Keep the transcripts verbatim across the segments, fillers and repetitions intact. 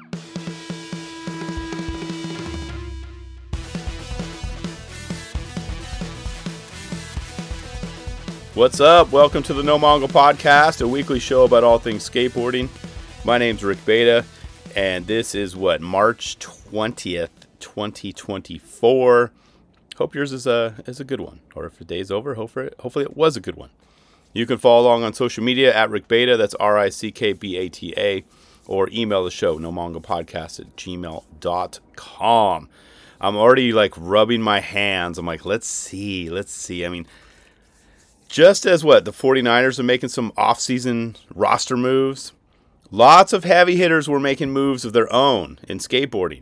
What's up? Welcome to the No Mongo Podcast, a weekly show about all things skateboarding. My name's Rick Beta, and this is what, March twentieth, twenty twenty-four. Hope yours is a is a good one, or if the day's over, hopefully, hopefully it was a good one. You can follow along on social media at Rick Beta, that's R I C K B A T A, or email the show, nomongopodcast at gmail dot com. I'm already like rubbing my hands. I'm like, let's see, let's see. I mean, just as what, the 49ers are making some off-season roster moves, lots of heavy hitters were making moves of their own in skateboarding.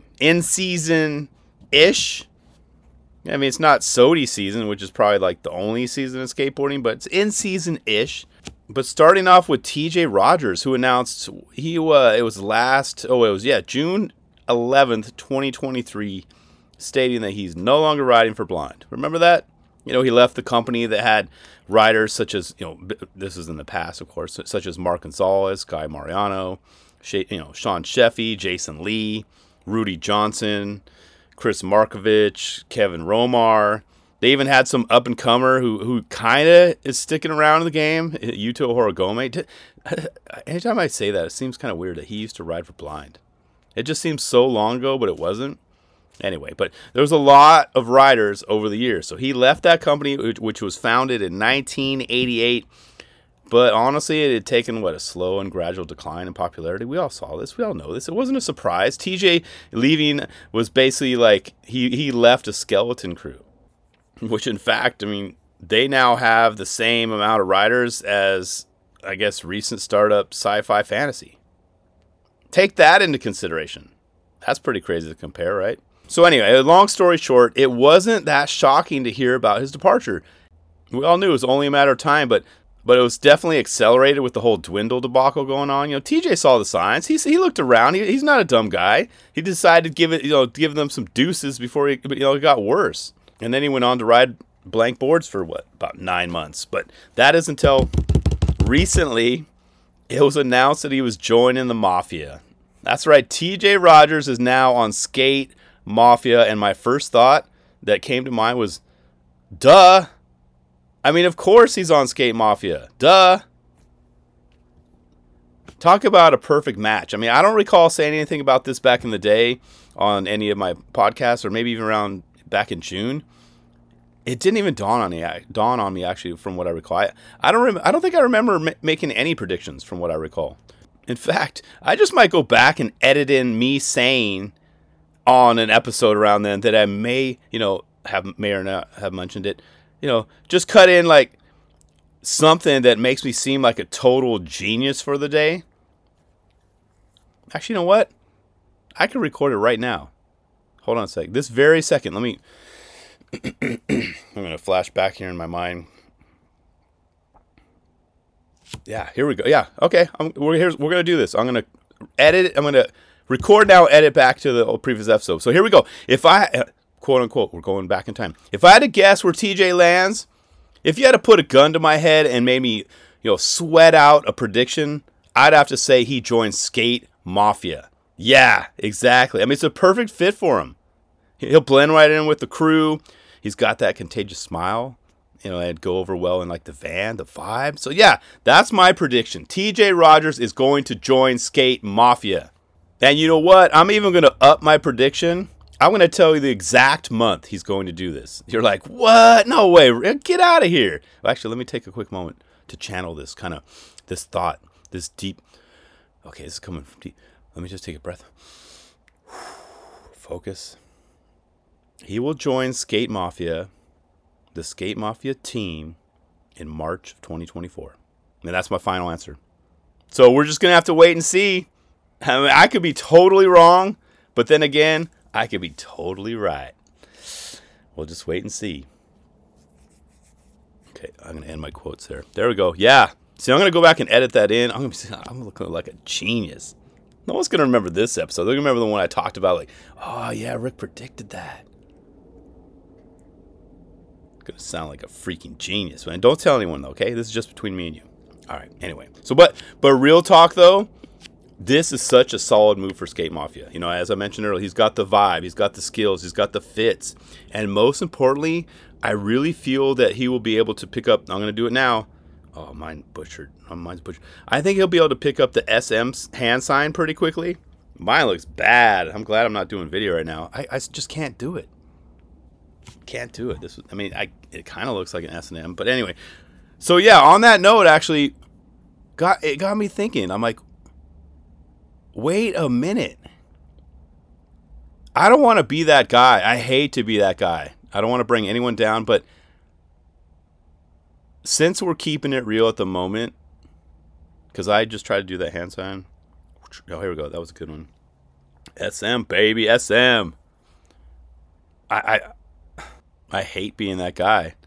In-season-ish. I mean, it's not S O T Y season, which is probably like the only season in skateboarding, but it's in-season-ish. But starting off with T J Rogers, who announced he uh, it was last, oh, it was, yeah, June eleventh, twenty twenty-three, stating that he's no longer riding for Blind. Remember that? You know, he left the company that had riders such as, you know, this is in the past, of course, such as Mark Gonzalez, Guy Mariano, you know, Sean Sheffy, Jason Lee, Rudy Johnson, Chris Markovich, Kevin Romar. They even had some up-and-comer who who kind of is sticking around in the game, Yuto Horigome. Anytime I say that, it seems kind of weird that he used to ride for Blind. It just seems so long ago, but it wasn't. Anyway, but there was a lot of riders over the years. So he left that company, which was founded in nineteen eighty-eight. But honestly, it had taken, what, a slow and gradual decline in popularity. We all saw this. We all know this. It wasn't a surprise. T J leaving was basically like he, he left a skeleton crew. Which, in fact, I mean, they now have the same amount of riders as, I guess, recent startup Sci-Fi Fantasy. Take that into consideration. That's pretty crazy to compare, right? So anyway, long story short, it wasn't that shocking to hear about his departure. We all knew it was only a matter of time, but but it was definitely accelerated with the whole Dwindle debacle going on. You know, T J saw the signs. He he looked around. He, he's not a dumb guy. He decided to give it, you know, give them some deuces before he, you know, it got worse. And then he went on to ride blank boards for what, about nine months. But that is until recently it was announced that he was joining the Mafia. That's right. T J Rogers is now on Skate Mafia, and my first thought that came to mind was, duh. I mean, of course he's on Skate Mafia. Duh. Talk about a perfect match. I mean, I don't recall saying anything about this back in the day on any of my podcasts, or maybe even around back in June. It didn't even dawn on me, dawn on me actually, from what I recall. I, I don't rem- I don't think I remember ma- making any predictions from what I recall. In fact, I just might go back and edit in me saying on an episode around then that I may, you know, have may or not have mentioned it, you know, just cut in like something that makes me seem like a total genius for the day. Actually, you know what? I can record it right now. Hold on a sec. This very second, let me, I'm going to flash back here in my mind. Yeah, here we go. Yeah, okay. I'm, we're here's, we're going to do this. I'm going to edit it. I'm going to record now, edit back to the previous episode. So here we go. If I, quote unquote, we're going back in time. If I had to guess where T J lands, if you had to put a gun to my head and made me, you know, sweat out a prediction, I'd have to say he joined Skate Mafia. Yeah, exactly. I mean, it's a perfect fit for him. He'll blend right in with the crew. He's got that contagious smile. You know, it'd go over well in like the van, the vibe. So yeah, that's my prediction. T J Rogers is going to join Skate Mafia. And you know what? I'm even going to up my prediction. I'm going to tell you the exact month he's going to do this. You're like, what? No way. Get out of here. Well, actually, let me take a quick moment to channel this kind of, this thought, this deep. Okay, this is coming from deep. Let me just take a breath. Focus. He will join Skate Mafia, the Skate Mafia team, in March of twenty twenty-four. And that's my final answer. So we're just going to have to wait and see. I mean, I could be totally wrong, but then again, I could be totally right. We'll just wait and see. Okay, I'm going to end my quotes there. There we go. Yeah. See, I'm going to go back and edit that in. I'm going to I'm looking like a genius. No one's going to remember this episode. They're going to remember the one I talked about, like, oh, yeah, Rick predicted that. Going to sound like a freaking genius, man. Don't tell anyone, though, okay? This is just between me and you. All right, anyway. So, but but real talk, though, this is such a solid move for Skate Mafia. You know, as I mentioned earlier, he's got the vibe, he's got the skills, he's got the fits. And most importantly, I really feel that he will be able to pick up, I'm going to do it now. Oh, mine butchered. Oh, mine's butchered. I think he'll be able to pick up the S M hand sign pretty quickly. Mine looks bad. I'm glad I'm not doing video right now. I, I just can't do it. Can't do it. This, I mean, I it kind of looks like an S and M. But anyway. So, yeah, on that note, actually, got it got me thinking. I'm like, wait a minute. I don't want to be that guy. I hate to be that guy. I don't want to bring anyone down, but since we're keeping it real at the moment, because I just tried to do that hand sign. Oh, here we go. That was a good one. S M, baby, S M. I, I, I hate being that guy.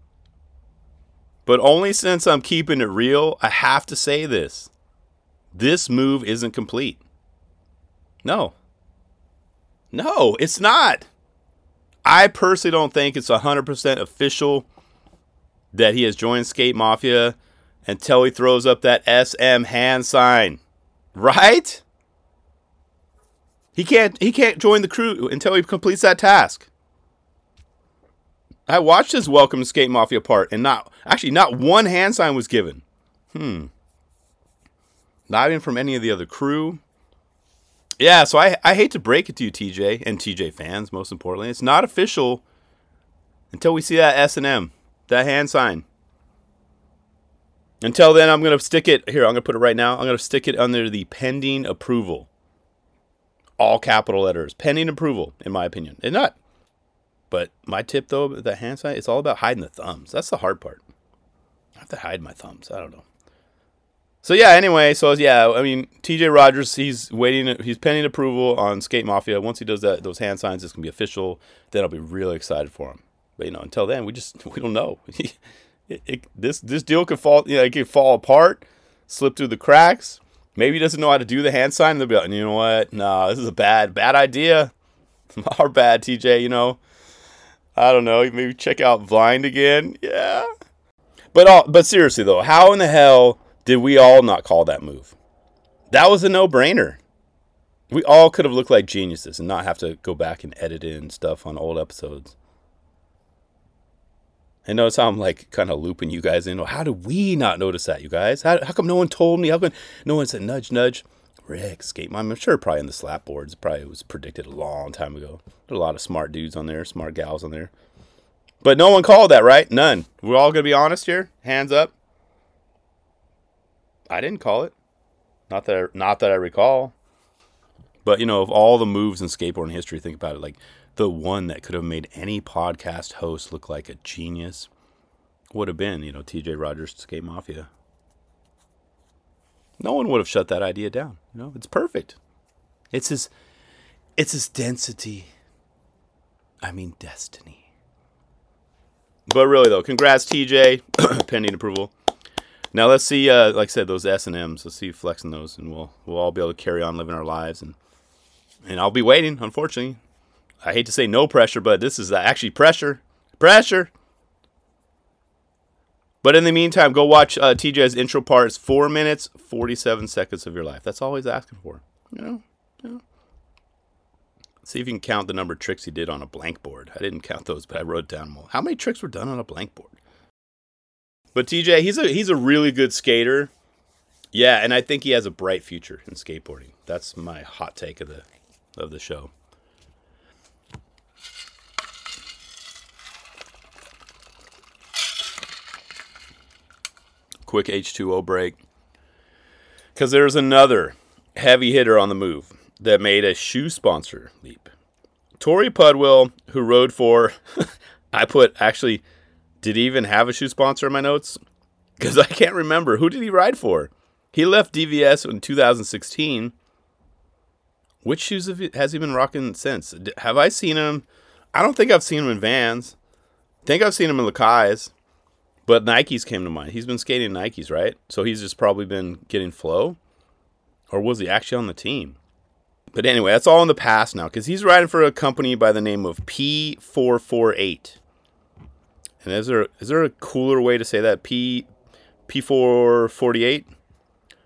But only since I'm keeping it real, I have to say this. This move isn't complete. No. No, it's not. I personally don't think it's one hundred percent official that he has joined Skate Mafia until he throws up that S M hand sign. Right? He can't he can't join the crew until he completes that task. I watched his Welcome to Skate Mafia part, and not actually not one hand sign was given. Hmm. Not even from any of the other crew. Yeah, so I I hate to break it to you, T J, and T J fans, most importantly. It's not official until we see that S and M, that hand sign. Until then, I'm going to stick it, here, I'm going to put it right now. I'm going to stick it under the pending approval. All capital letters. Pending approval, in my opinion. And not. But my tip, though, the hand sign, it's all about hiding the thumbs. That's the hard part. I have to hide my thumbs. I don't know. So, yeah, anyway, so, yeah, I mean, T J Rogers, he's waiting, he's pending approval on Skate Mafia. Once he does that, those hand signs, it's going to be official. Then I'll be really excited for him. But, you know, until then, we just, we don't know. It, it, this this deal could fall, you know, it could fall apart, slip through the cracks. Maybe he doesn't know how to do the hand sign. And they'll be like, you know what? No, this is a bad, bad idea. Our bad, T J, you know. I don't know. Maybe check out Blind again. Yeah. But all, but seriously, though, how in the hell did we all not call that move? That was a no-brainer. We all could have looked like geniuses and not have to go back and edit in stuff on old episodes. And notice how I'm like kind of looping you guys in. How did we not notice that, you guys? How, how come no one told me? How come no one said nudge, nudge? Rick, Skate Mom. I'm sure probably in the slap boards. Probably was predicted a long time ago. There are a lot of smart dudes on there, smart gals on there. But no one called that, right? None. We're all going to be honest here. Hands up. I didn't call it. Not that I, not that I recall. But, you know, of all the moves in skateboarding history, think about it. Like, the one that could have made any podcast host look like a genius would have been, you know, T J Rogers, Skate Mafia. No one would have shut that idea down. You know, it's perfect. It's his, it's his density. I mean, destiny. But really, though, congrats, T J. Pending approval. Now let's see, uh, like I said, those S and M's. Let's see you flexing those, and we'll we'll all be able to carry on living our lives. And and I'll be waiting, unfortunately. I hate to say no pressure, but this is actually pressure. Pressure. But in the meantime, go watch uh, T J's intro part. It's four minutes, forty-seven seconds of your life. That's all he's asking for. You know? You know? See if you can count the number of tricks he did on a blank board. I didn't count those, but I wrote down them all. How many tricks were done on a blank board? But T J, he's a he's a really good skater. Yeah, and I think he has a bright future in skateboarding. That's my hot take of the of the show. Quick H two O break. Because there's another heavy hitter on the move that made a shoe sponsor leap. Tori Pudwill, who rode for, I put, actually, did he even have a shoe sponsor in my notes? Because I can't remember. Who did he ride for? He left D V S in two thousand sixteen. Which shoes have he, has he been rocking since? Have I seen him? I don't think I've seen him in Vans. I think I've seen him in Lakai's. But Nikes came to mind. He's been skating Nikes, right? So he's just probably been getting flow. Or was he actually on the team? But anyway, that's all in the past now. Because he's riding for a company by the name of P four forty-eight. And is there is there a cooler way to say that? P P448?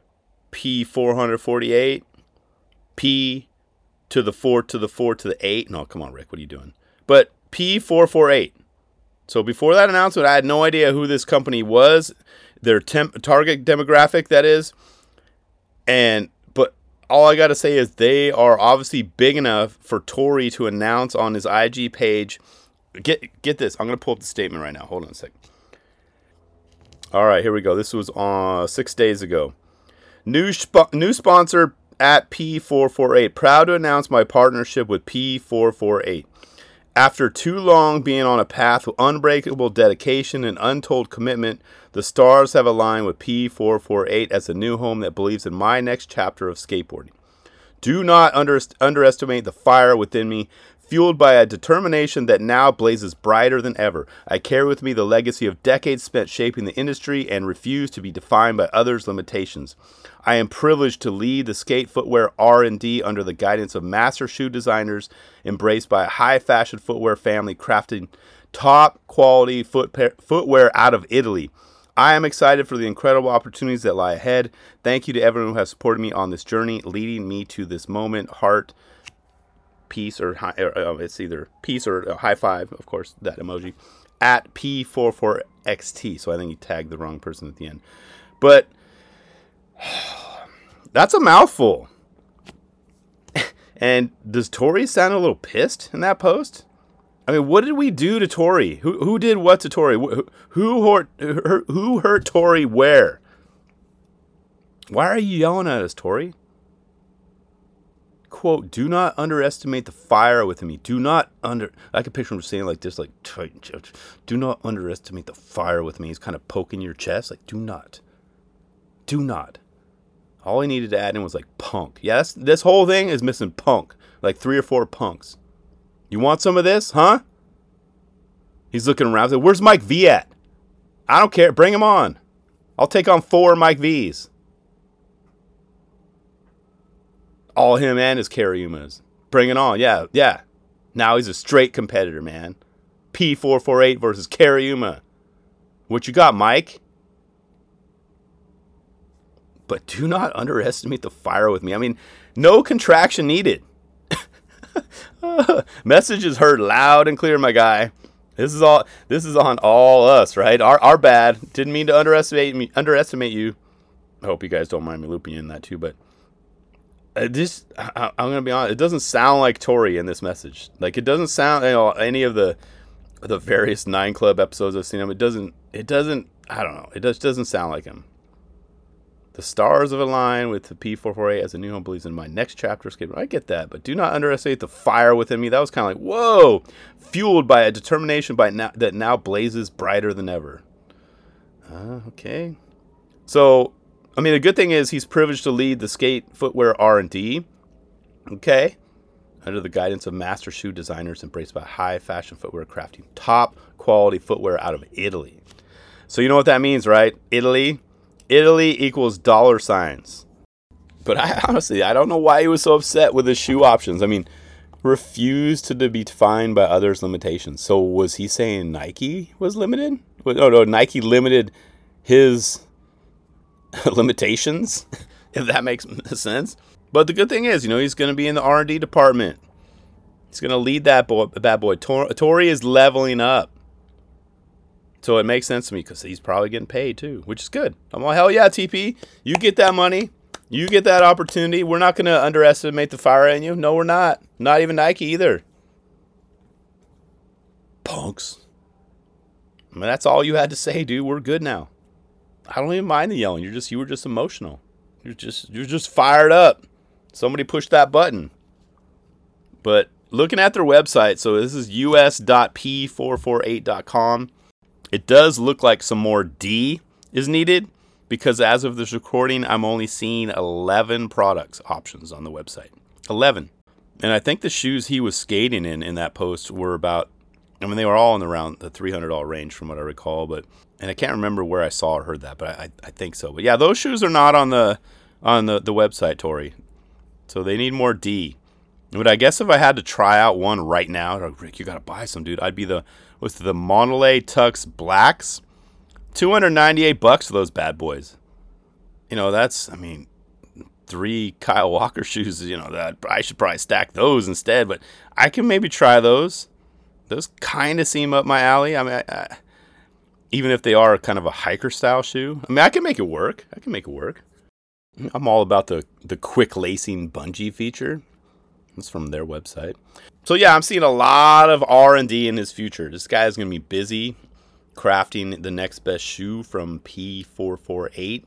P four forty-eight, P to the four to the four to the eight. No, come on, Rick, what are you doing? But P four forty-eight. So before that announcement, I had no idea who this company was, their temp- target demographic, that is. And but all I got to say is they are obviously big enough for Tory to announce on his I G page. Get get this. I'm going to pull up the statement right now. Hold on a sec. All right, here we go. This was uh, six days ago. New, sp- new sponsor at P four forty-eight. Proud to announce my partnership with P four forty-eight. After too long being on a path of unbreakable dedication and untold commitment, the stars have aligned with P four forty-eight as a new home that believes in my next chapter of skateboarding. Do not under- underestimate the fire within me, fueled by a determination that now blazes brighter than ever. I carry with me the legacy of decades spent shaping the industry and refuse to be defined by others' limitations. I am privileged to lead the skate footwear R and D under the guidance of master shoe designers embraced by a high-fashion footwear family crafting top-quality foot footwear out of Italy. I am excited for the incredible opportunities that lie ahead. Thank you to everyone who has supported me on this journey, leading me to this moment. Heart, peace, or, high, or uh, it's either peace or a high five, of course, that emoji, at P forty-four X T. So I think he tagged the wrong person at the end. But that's a mouthful. And does Tory sound a little pissed in that post? I mean, what did we do to Tory? Who who did what to Tory? Who who hurt, who hurt Tory where? Why are you yelling at us, Tory? Quote, do not underestimate the fire within me. Do not under... I can picture him saying like this, like, do not underestimate the fire with me. He's kind of poking your chest. Like, do not. Do not. All he needed to add in was like punk. Yes, this whole thing is missing punk. Like three or four punks. You want some of this, huh? He's looking around. Like, where's Mike V at? I don't care. Bring him on. I'll take on four Mike V's. All him and his Cariumas. Bring it on. Yeah, yeah. Now he's a straight competitor, man. P four forty-eight versus Cariuma. What you got, Mike? But do not underestimate the fire with me. I mean, no contraction needed. Message is heard loud and clear, my guy. This is all. This is on all us, right? Our our bad. Didn't mean to underestimate me. Underestimate you. I hope you guys don't mind me looping in that too. But uh, this, I, I'm gonna be honest. It doesn't sound like Tory in this message. Like it doesn't sound. You know, any of the the various Nine Club episodes I've seen him. It doesn't. It doesn't. I don't know. It just doesn't sound like him. The stars have aligned with the P four forty-eight as a new home believes in my next chapter of skateboarding. I get that, but do not underestimate the fire within me. That was kind of like, whoa, fueled by a determination by now, that now blazes brighter than ever. Uh, okay. So, I mean, the good thing is he's privileged to lead the skate footwear R and D. Okay. Under the guidance of master shoe designers embraced by high fashion footwear crafting top quality footwear out of Italy. So you know what that means, right? Italy. Italy equals dollar signs. But I honestly, I don't know why he was so upset with his shoe options. I mean, refused to be defined by others' limitations. So was he saying Nike was limited? No, no, Nike limited his limitations, if that makes sense. But the good thing is, you know, he's going to be in the R and D department. He's going to lead that boy, bad boy. Tor- Tory is leveling up. So it makes sense to me because he's probably getting paid too, which is good. I'm like, hell yeah, T P. You get that money. You get that opportunity. We're not going to underestimate the fire in you. No, we're not. Not even Nike either. Punks. I mean, that's all you had to say, dude. We're good now. I don't even mind the yelling. You're just, you were just emotional. You're just, you're just fired up. Somebody pushed that button. But looking at their website, so this is u s dot p four forty-eight dot com. It does look like some more D is needed because as of this recording, I'm only seeing eleven products options on the website. eleven. And I think the shoes he was skating in in that post were about, I mean, they were all in around the three hundred dollars range from what I recall. But and I can't remember where I saw or heard that, but I, I think so. But yeah, those shoes are not on the on the, the website, Tory. So they need more D. But I guess if I had to try out one right now, like, Rick, you got to buy some, dude. I'd be the, what's the Monolay Tux Blacks? two hundred ninety-eight bucks for those bad boys. You know, that's, I mean, three Kyle Walker shoes, you know, that I should probably stack those instead. But I can maybe try those. Those kind of seem up my alley. I mean, I, I, even if they are kind of a hiker style shoe, I mean, I can make it work. I can make it work. I'm all about the, the quick lacing bungee feature. It's from their website. So yeah, I'm seeing a lot of R and D in his future. This guy is going to be busy crafting the next best shoe from P four forty-eight.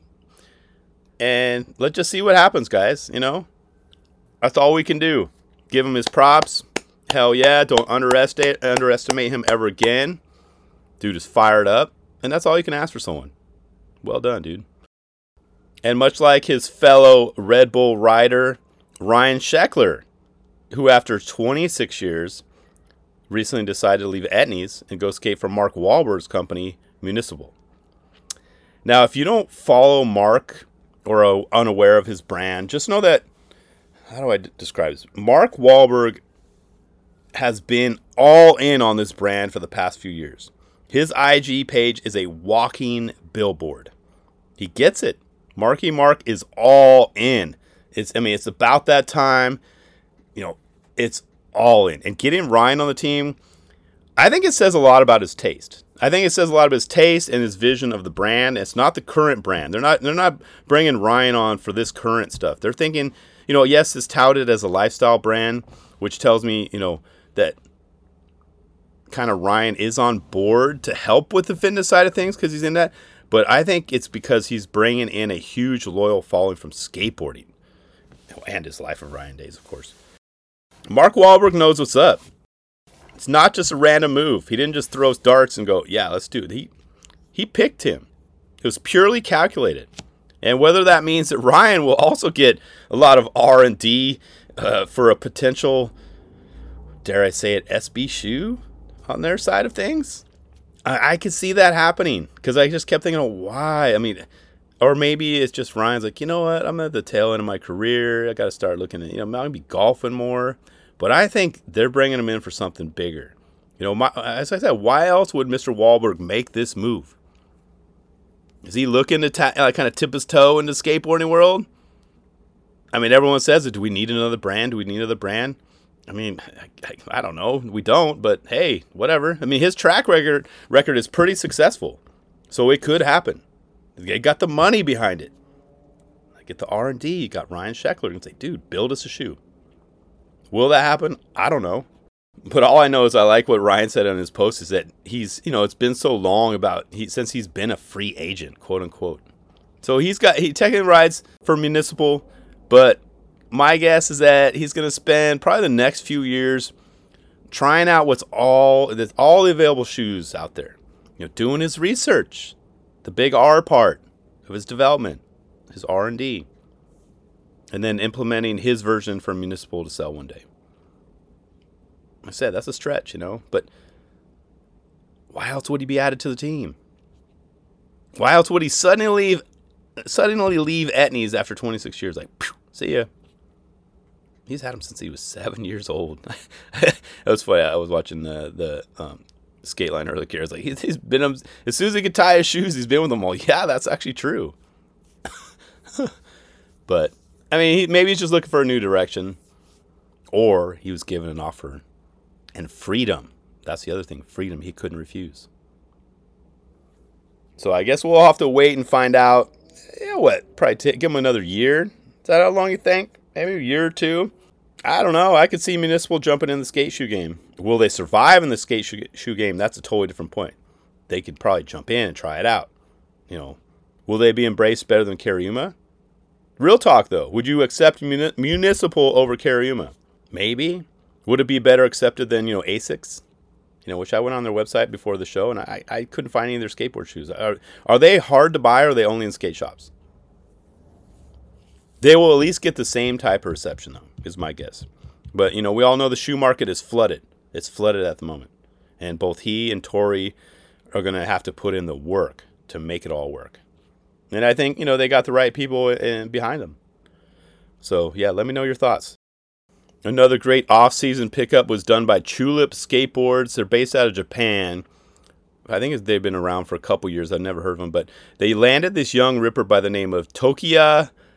And let's just see what happens, guys. You know, that's all we can do. Give him his props. Hell yeah, don't underestimate underestimate him ever again. Dude is fired up. And that's all you can ask for someone. Well done, dude. And much like his fellow Red Bull rider, Ryan Sheckler, who after twenty-six years recently decided to leave Etnies and go skate for Mark Wahlberg's company, Municipal. Now, if you don't follow Mark or are unaware of his brand, just know that, how do I d- describe this? Mark Wahlberg has been all in on this brand for the past few years. His I G page is a walking billboard. He gets it. Marky Mark is all in. It's, I mean, it's about that time. You know, it's all in. And getting Ryan on the team, I think it says a lot about his taste. I think it says a lot of his taste and his vision of the brand. It's not the current brand. They're not they're not bringing Ryan on for this current stuff. They're thinking, you know, yes, it's touted as a lifestyle brand, which tells me, you know, that kind of Ryan is on board to help with the fitness side of things because he's in that. But I think it's because he's bringing in a huge loyal following from skateboarding. And his Life of Ryan days, of course. Mark Wahlberg knows what's up. It's not just a random move. He didn't just throw darts and go, yeah, let's do it. He, he picked him. It was purely calculated. And whether that means that Ryan will also get a lot of R and D uh, for a potential, dare I say it, S B shoe on their side of things, I, I could see that happening because I just kept thinking, oh, why? I mean, or maybe it's just Ryan's like, you know what? I'm at the tail end of my career. I got to start looking at, you know, I'm going to be golfing more. But I think they're bringing him in for something bigger. You know, my, as I said, why else would Mister Wahlberg make this move? Is he looking to ta- uh, kind of tip his toe in the skateboarding world? I mean, everyone says it. Do we need another brand? Do we need another brand? I mean, I, I, I don't know. We don't, but hey, whatever. I mean, his track record record is pretty successful. So it could happen. They got the money behind it. I get the R and D. You got Ryan Sheckler and say, dude, build us a shoe. Will that happen? I don't know. But all I know is I like what Ryan said on his post is that he's, you know, it's been so long about he since he's been a free agent, quote unquote. So he's got, he technically rides for Municipal, but my guess is that he's going to spend probably the next few years trying out what's all, that's all the available shoes out there. You know, doing his research, the big R part of his development, his R and D. And then implementing his version for Municipal to sell one day. I said, that's a stretch, you know. But why else would he be added to the team? Why else would he suddenly leave, suddenly leave Etnies after twenty-six years? Like, phew, see ya. He's had him since he was seven years old. That was funny. I was watching the the um, skate line earlier. I was like, he's, he's been, as soon as he could tie his shoes, he's been with them all. Yeah, that's actually true. But I mean, he, maybe he's just looking for a new direction, or he was given an offer and freedom. That's the other thing, freedom he couldn't refuse. So I guess we'll have to wait and find out. Yeah, what? Probably t- give him another year. Is that how long you think? Maybe a year or two. I don't know. I could see Municipal jumping in the skate shoe game. Will they survive in the skate shoe, shoe game? That's a totally different point. They could probably jump in and try it out. You know, will they be embraced better than Cariuma? Real talk, though. Would you accept muni- Municipal over Cariuma? Maybe. Would it be better accepted than, you know, Asics? You know, which I went on their website before the show, and I, I couldn't find any of their skateboard shoes. Are, are they hard to buy, or are they only in skate shops? They will at least get the same type of reception, though, is my guess. But, you know, we all know the shoe market is flooded. It's flooded at the moment. And both he and Tori are going to have to put in the work to make it all work. And I think, you know, they got the right people in, behind them. So, yeah, let me know your thoughts. Another great off-season pickup was done by Tulip Skateboards. They're based out of Japan. I think they've been around for a couple years. I've never heard of them. But they landed this young ripper by the name of Tokiya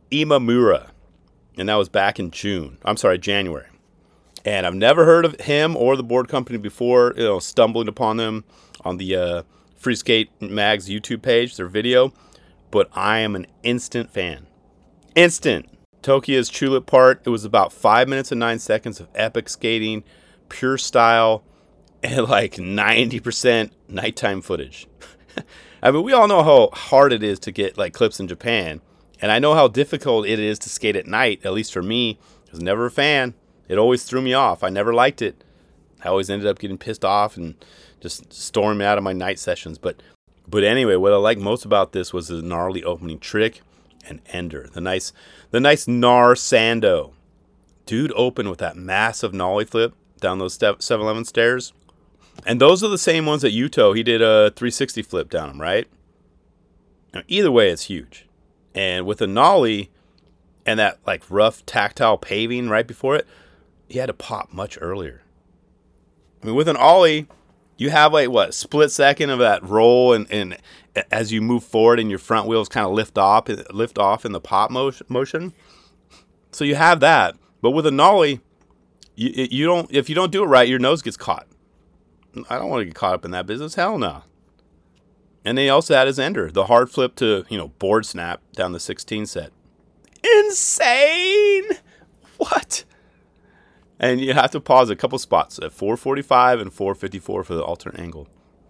Imamura, and that was back in June. I'm sorry, January. And I've never heard of him or the board company before, you know, stumbling upon them on the uh, Free Skate Mag's YouTube page, their video. But I am an instant fan. Instant. Tokia's Tulip part, it was about five minutes and nine seconds of epic skating, pure style, and like ninety percent nighttime footage. I mean, we all know how hard it is to get like clips in Japan. And I know how difficult it is to skate at night, at least for me. I was never a fan. It always threw me off. I never liked it. I always ended up getting pissed off and just storming out of my night sessions. But but anyway, what I liked most about this was the gnarly opening trick and ender. The nice the nice Nar Sando. Dude opened with that massive nollie flip down those seven eleven stairs. And those are the same ones that Yuto, he did a three sixty flip down them, right? Now, either way, it's huge. And with a nollie and that like rough tactile paving right before it, he had to pop much earlier. I mean, with an ollie, you have like what split second of that roll, and, and as you move forward, and your front wheels kind of lift off, lift off in the pop motion. So you have that, but with a nollie, you, you don't. If you don't do it right, your nose gets caught. I don't want to get caught up in that business. Hell no. And then he also had his ender, the hard flip to you know board snap down the sixteen set. Insane. What? And you have to pause a couple spots at four forty-five and four fifty-four for the alternate angle.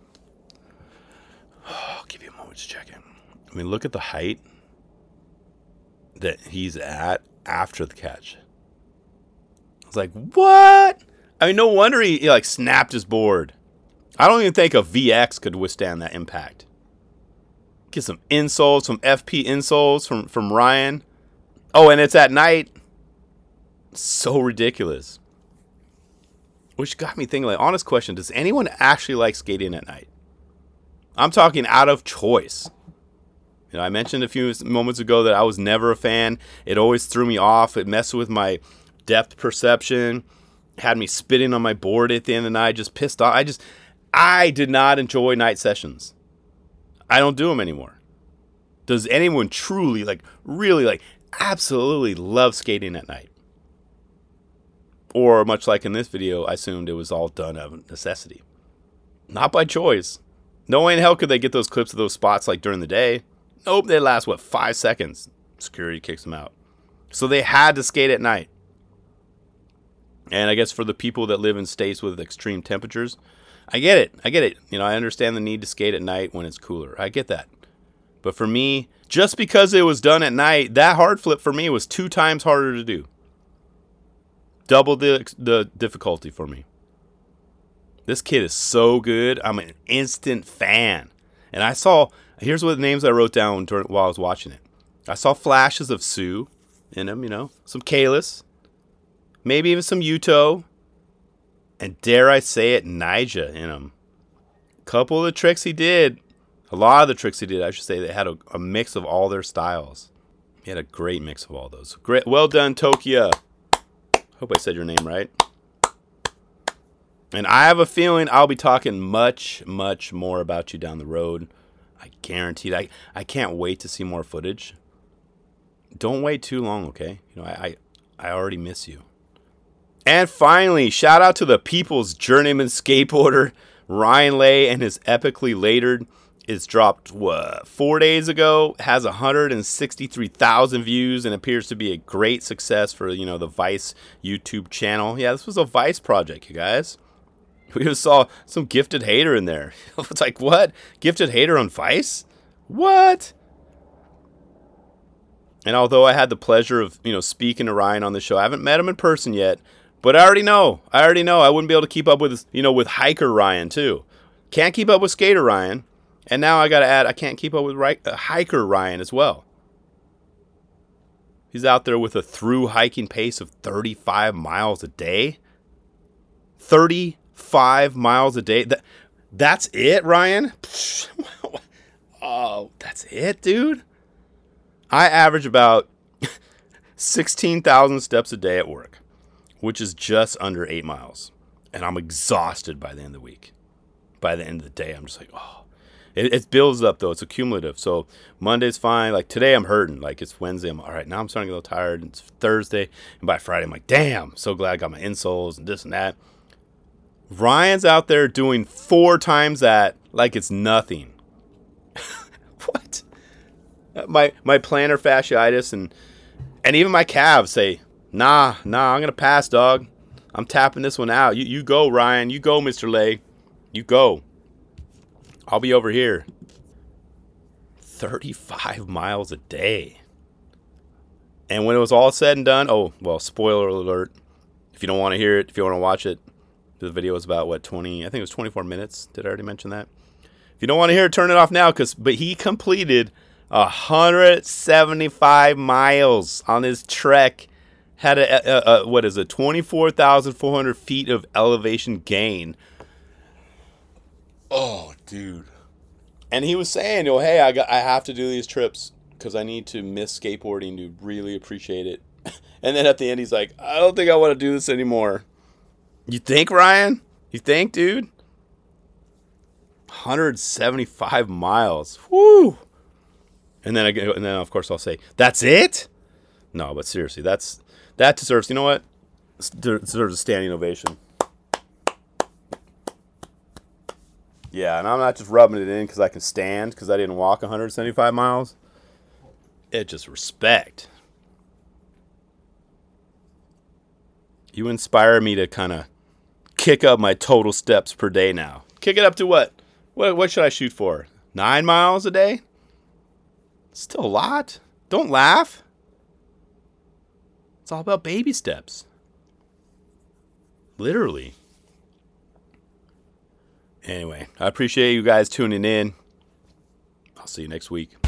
Oh, I'll give you a moment to check in. I mean, look at the height that he's at after the catch. I was like, what? I mean, no wonder he, he like snapped his board. I don't even think a V X could withstand that impact. Get some insoles, some F P insoles from, from Ryan. Oh, and it's at night. So ridiculous. Which got me thinking, like, honest question, does anyone actually like skating at night? I'm talking out of choice. You know, I mentioned a few moments ago that I was never a fan. It always threw me off. It messed with my depth perception. Had me spitting on my board at the end of the night, just pissed off. I just, I did not enjoy night sessions. I don't do them anymore. Does anyone truly, like, really, like, absolutely love skating at night? Or, much like in this video, I assumed it was all done out of necessity. Not by choice. No way in hell could they get those clips of those spots like during the day. Nope, they last, what, five seconds. Security kicks them out. So they had to skate at night. And I guess for the people that live in states with extreme temperatures, I get it. I get it. You know, I understand the need to skate at night when it's cooler. I get that. But for me, just because it was done at night, that hard flip for me was two times harder to do. Double the the difficulty for me. This kid is so good. I'm an instant fan. And I saw, here's what the names I wrote down during, while I was watching it. I saw flashes of Sue in him, you know, some Kalis, maybe even some Yuto, and dare I say it, Nyjah in him. A couple of the tricks he did, a lot of the tricks he did, I should say, they had a, a mix of all their styles. He had a great mix of all those. Great, well done, Tokia. Hope I said your name right. And I have a feeling I'll be talking much, much more about you down the road. I guarantee it. I, I can't wait to see more footage. Don't wait too long, okay? You know, I, I, I already miss you. And finally, shout out to the people's journeyman skateboarder, Ryan Lay, and his epically latered. It's dropped, what, four days ago, has one hundred sixty-three thousand views, and appears to be a great success for, you know, the Vice YouTube channel. Yeah, this was a Vice project, you guys. We just saw some gifted hater in there. It's like, what? Gifted hater on Vice? What? And although I had the pleasure of, you know, speaking to Ryan on the show, I haven't met him in person yet, but I already know. I already know. I wouldn't be able to keep up with, you know, with hiker Ryan, too. Can't keep up with skater Ryan. And now I got to add, I can't keep up with uh, hiker Ryan as well. He's out there with a through hiking pace of thirty-five miles a day. thirty-five miles a day. That, that's it, Ryan? Oh, that's it, dude? I average about sixteen thousand steps a day at work, which is just under eight miles. And I'm exhausted by the end of the week. By the end of the day, I'm just like, oh. It, it builds up though. It's accumulative. So Monday's fine. Like today, I'm hurting. Like it's Wednesday. I'm all right. Now I'm starting to get a little tired. It's Thursday, and by Friday, I'm like, damn, so glad I got my insoles and this and that. Ryan's out there doing four times that like it's nothing. What? My my plantar fasciitis and and even my calves say, nah, nah, I'm gonna pass, dog. I'm tapping this one out. You you go, Ryan. You go, Mister Lay. You go. I'll be over here. thirty-five miles a day. And when it was all said and done, oh, well, spoiler alert. If you don't want to hear it, if you want to watch it, the video was about, what, twenty, I think it was twenty-four minutes. Did I already mention that? If you don't want to hear it, turn it off now. Cause, but he completed one hundred seventy-five miles on his trek. Had a, a, a what is it, twenty-four thousand four hundred feet of elevation gain. Oh, dude. And he was saying, "Oh, hey, I got, I have to do these trips because I need to miss skateboarding to really appreciate it." And then at the end, he's like, "I don't think I want to do this anymore." You think, Ryan? You think, dude? one hundred seventy-five miles. Woo! And then, I, and then of course, I'll say, "That's it?" No, but seriously, that's that deserves. You know what? It deserves a standing ovation. Yeah, and I'm not just rubbing it in because I can stand because I didn't walk one hundred seventy-five miles. It's just respect. You inspire me to kind of kick up my total steps per day now. Kick it up to what? What, what should I shoot for? Nine miles a day? Still a lot. Don't laugh. It's all about baby steps. Literally. Anyway, I appreciate you guys tuning in. I'll see you next week.